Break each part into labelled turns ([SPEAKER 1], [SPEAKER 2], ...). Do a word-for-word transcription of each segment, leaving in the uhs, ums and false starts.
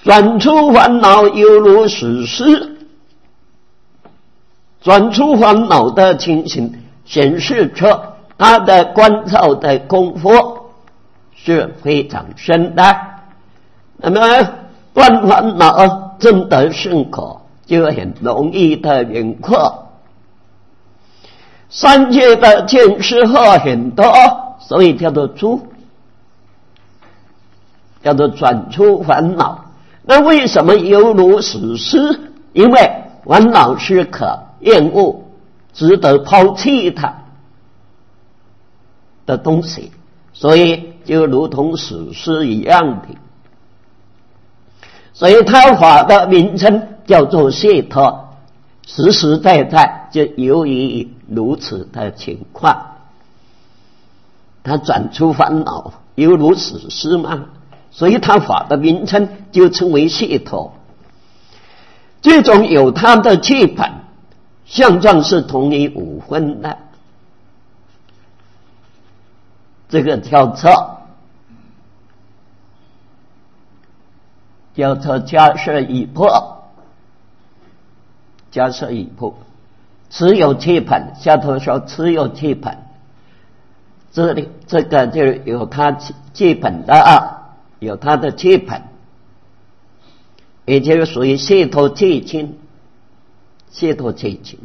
[SPEAKER 1] 转出烦恼犹如死尸，转出烦恼的情形显示出他的观照的功夫是非常深的。那么断烦恼证得圣果就很容易的圆阔，三界的见识货很多，所以叫做出，叫做转出烦恼。那为什么犹如死尸？因为烦恼是可厌恶、值得抛弃它的东西，所以就如同死尸一样的。所以他法的名称叫做解脱，实实在在就由于如此的情况，他转出烦恼犹如死尸嘛，所以他法的名称就称为解脱。这种有他的基本相状是同于五分的，这个叫做叫做迦摄已破，迦摄已破，持有基本，下头说持有基本，这里这个就有他基本的啊，有他的基本，也就是属于解脱基经，解脱基经。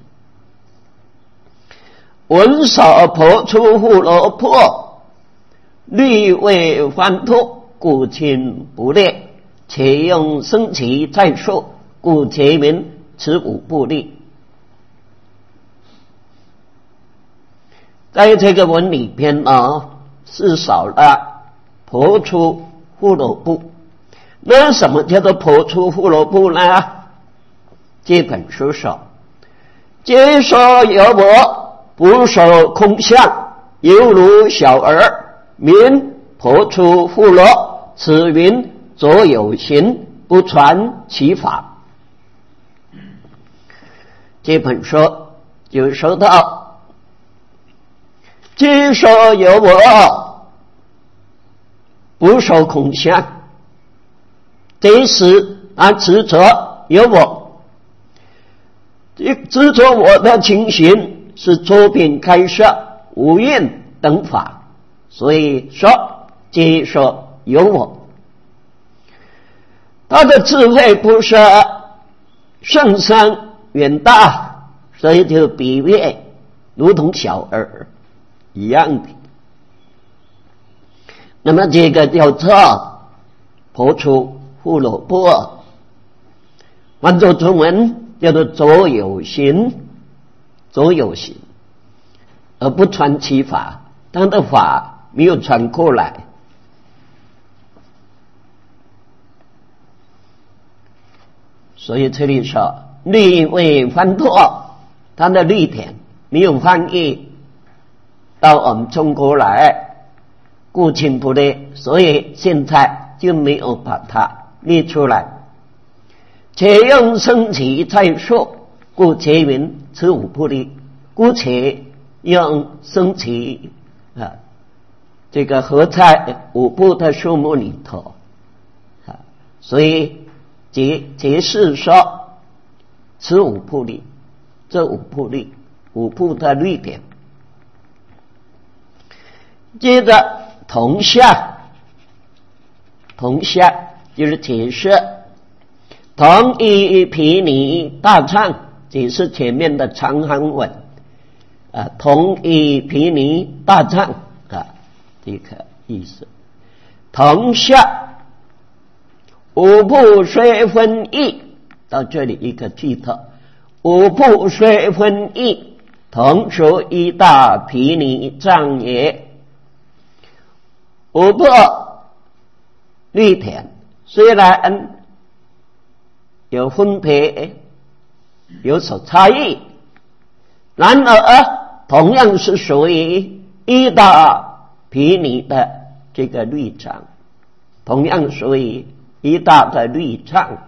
[SPEAKER 1] 闻所婆出护罗破，虑为烦脱，故亲不劣。且用生起再说，故结名此五部力。在这个文里边呢，是少了婆出护罗部。那什么叫做婆出护罗部呢？这本书说，皆说有我，不受空相，犹如小儿，名婆出护罗，此云左有行，不传其法。这本书就说到，皆说有我，不受空相，这是他执着有我，执着我的情形是周遍开设无厌等法，所以说皆说有我。他的智慧不是甚深远大，所以就比喻如同小儿一样的。那么这个叫做婆出护罗部，换作中文叫做左有行，左有行，而不传其法，他的法没有传过来。所以这里说虑为烦脱，它的虑点没有翻译到我们中国来，故亲不列，所以现在就没有把它列出来。且用生起再说，故结云此五部力，姑且用生起啊，这个合在五部的数目里头啊，所以解解释说此五部力，这五部力，五部的律点。接着同下，同下就是解释同一毗尼大忏，解释前面的长行文啊，同一毗尼大忏啊，这个意思。同下五部虽分异，到这里一个句头，五部虽分异，同属一大毗尼藏也。五部律典虽然有分别，有所差异，然而同样是属于一大毗尼的这个律章，同样属于一大的律章。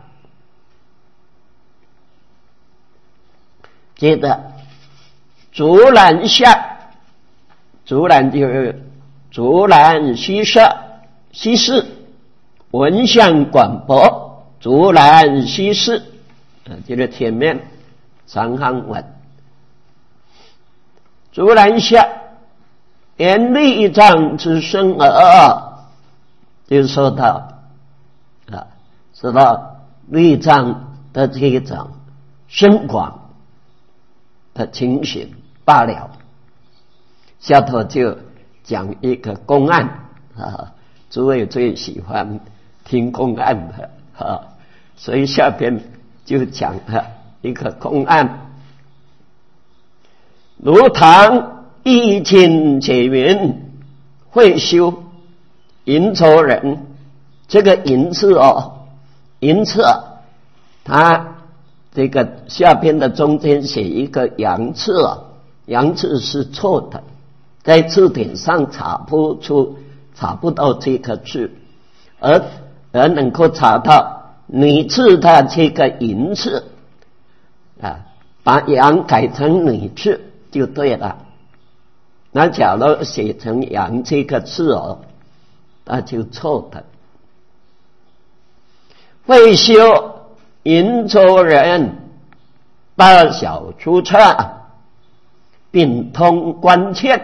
[SPEAKER 1] 接着竹篮下，竹篮就是竹篮西舍，西施闻相广博， 竹篮西施，啊，就是前面长行文。竹篮下，言立藏之生耳，就说到啊，说到立藏的这种深广的情形罢了。下头就讲一个公案啊，诸位最喜欢听公案的啊，所以下边就讲了一个公案。如唐义亲解云，会修银州人，这个银字哦，银字他这个下边的中间写一个阳字哦，阳字是错的，在字典上查不出，查不到这个字，而而能够查到女字的这个银字啊，把阳改成女字就对了。那假如写成阳这个字哦，那就错的。会修银州人，大小出差，并通关切，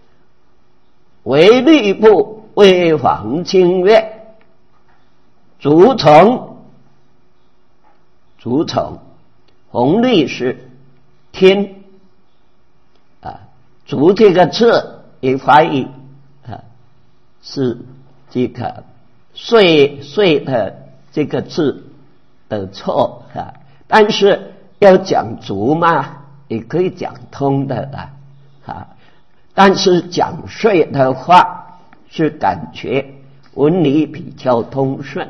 [SPEAKER 1] 为吏部为防清月，竹虫，竹虫，红历是天啊，竹这个字也翻译啊是这个岁岁的这个字的错啊，但是要讲竹嘛，也可以讲通的啦啊，但是讲岁的话是感觉文理比较通顺。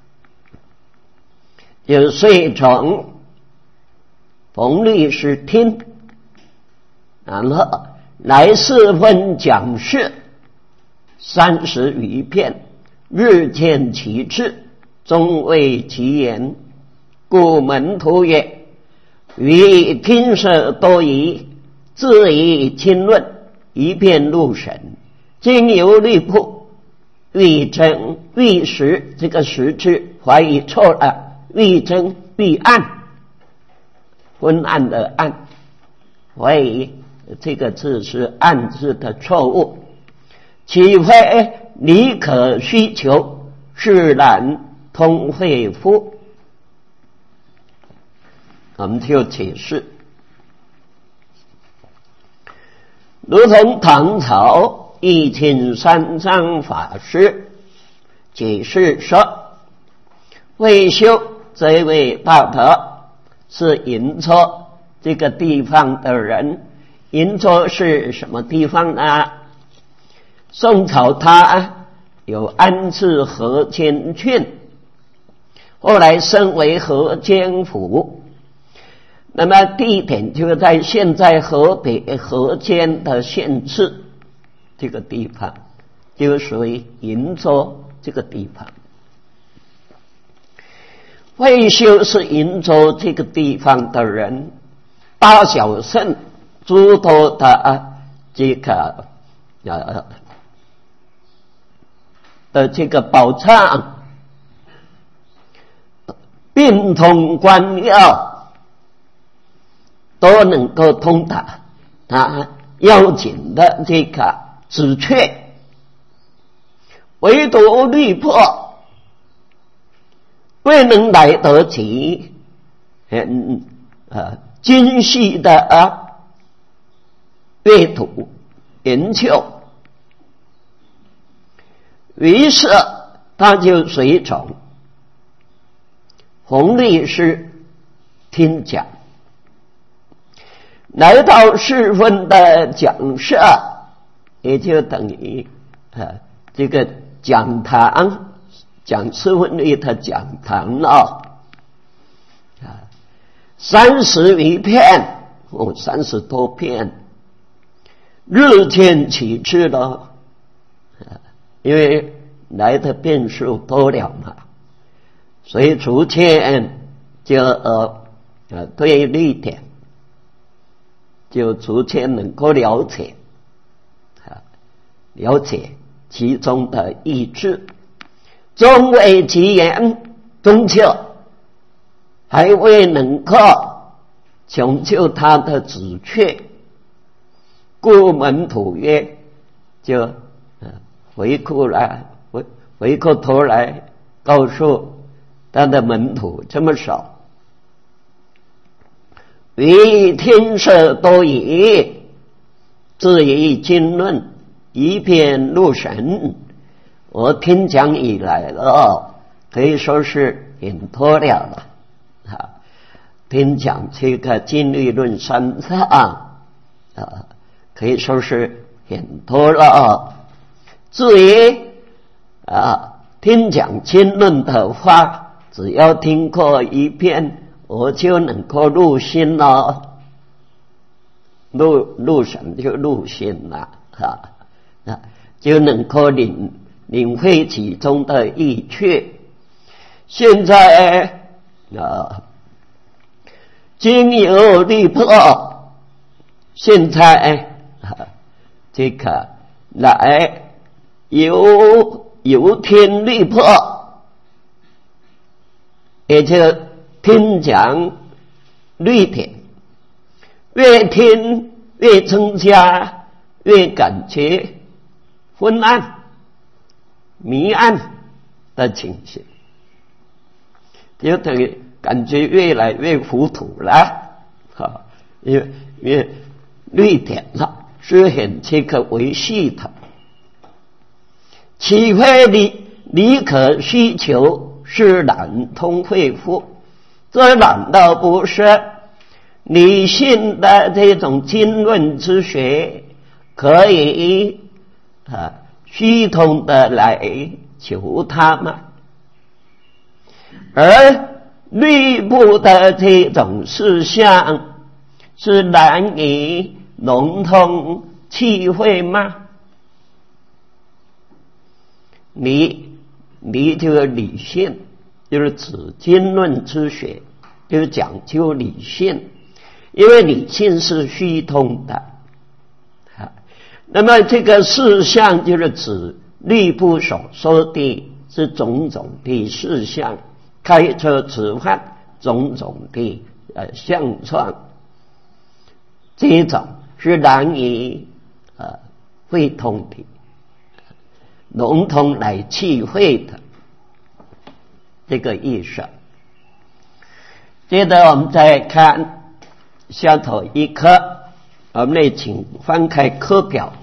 [SPEAKER 1] 有岁虫，红历是听，然后来四分讲事，三十余篇，日见其志，终谓其言。故门徒曰：余听舍多疑，自以亲论，一遍入神。今由吏部欲征欲实，这个实字怀疑错了，欲征欲案，昏暗的暗，怀疑这个字是暗字的错误。岂非理可需求，是然通会乎？我们就解释，如同唐朝义亲三藏法师解释说，会修这位大德是银州这个地方的人。银州是什么地方呢？宋朝他有安置河间郡，后来升为河间府。那么地点就在现在河北河间的县市这个地方，就属于银州这个地方。会修是银州这个地方的人，大小圣诸多的这个呃的这个宝藏，并通关要，都能够通达他要紧的这个旨趣，唯独律破未能来得及很呃精细的啊阅读研究，于是他就随从弘历师听讲。来到四分的讲舍，也就等于啊这个讲堂，讲四分律的讲堂哦，啊三十余篇哦，三十多篇，日见其志了，啊，因为来的遍数多了嘛，所以逐渐就呃呃对律典就逐渐能够了解啊，了解其中的意志，终为其言，终究还未能够成就他的旨趣，故门徒曰，就回过来回回过头来告诉他的门徒这么说：于天色多疑，至于经论，一片入神。我听讲以来了，可以说是很多了了啊。听讲这个经律论三藏啊，可以说是很多了。至于啊，听讲经论的话，只要听过一遍，我就能够入心了，入入神就入心了啊，啊，就能够领领会其中的意趣。现在啊，经由律破，现在啊，这个来由由听律破，也就听讲律典，越听越增加，越感觉昏暗迷暗的情形，就等于感觉越来越糊涂了啊！因为因为律典了是很这个维系的，岂非理理可需求，是难通会乎？这难道不是理性的这种经论之学可以啊系统的来求他吗？而律部的这种事项是难以笼统体会吗？理理就是理性，就是指经论之学，就是讲究理性，因为理性是虚通的。那么这个事项就是指律部所说的是种种的事项，开车吃饭种种的呃相状，这种是难以呃会通的，笼统来体会的这个意思。接着我们再看下头一课，我们来请翻开课表。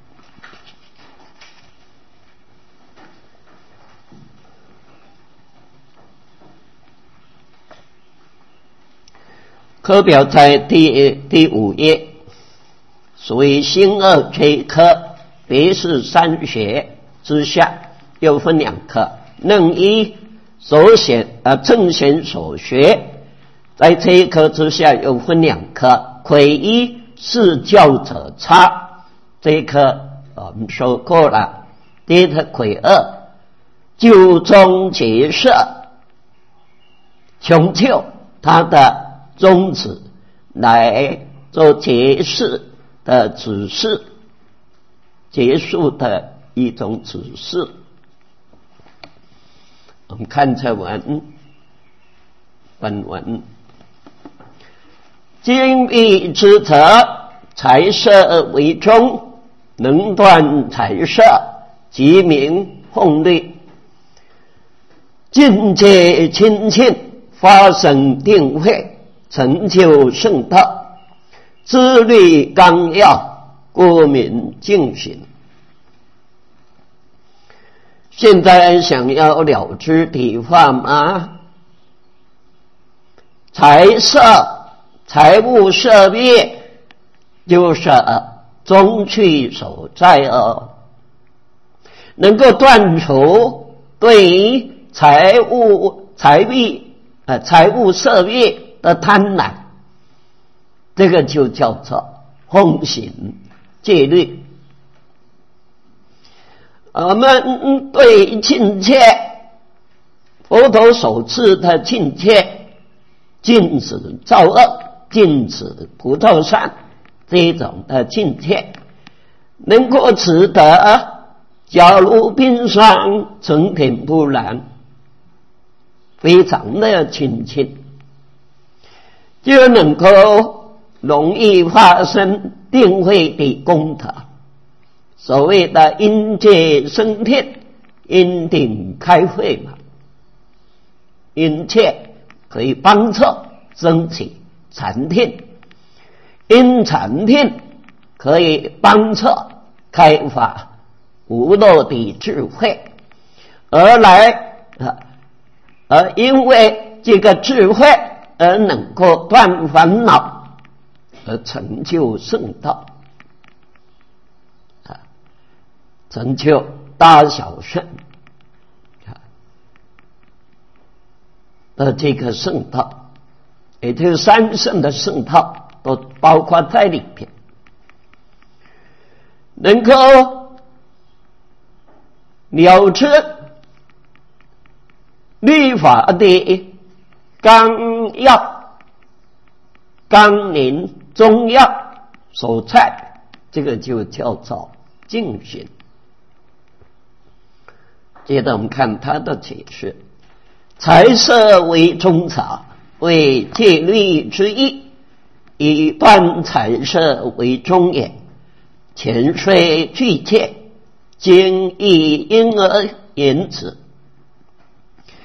[SPEAKER 1] 课表在第第五页，属于新二这一科，别是三学之下，又分两科。任一所选啊，正贤所学，在这一科之下又分两科。魁一是教者差，这一科我们说过了。第一科魁二就中结社，穷究他的宗旨来做结释的指示，结束的一种指示。我们看这文，本文经义之则，财色为中，能断财色，即名奉律。境界清净，发生定慧，成就圣道，自律纲要，故名净行。现在想要了知的话吗？财色财物色灭，就是终趣所在哦。能够断除对于财物财币呃财物色灭的贪婪，这个就叫做奉行戒律。我们对境界，佛陀所赐的境界，禁止造恶，禁止不造善，这种的境界能够持得假如冰霜，成天不染，非常的清净就能够容易发生定慧的功德。所谓的因戒生天，因顶开慧嘛，因戒可以帮助升起禅定，因禅定可以帮助开发无漏的智慧，而来而因为这个智慧而能够断烦恼，而成就圣道，成就大小圣的这个圣道，也就是三圣的圣道都包括在里边，能够了知律法的纲要、纲领、中要所在，这个就叫做净心。接着我们看他的解释：财色为中草，为戒律之一，以断财色为中也。前虽具戒，今亦因而言之。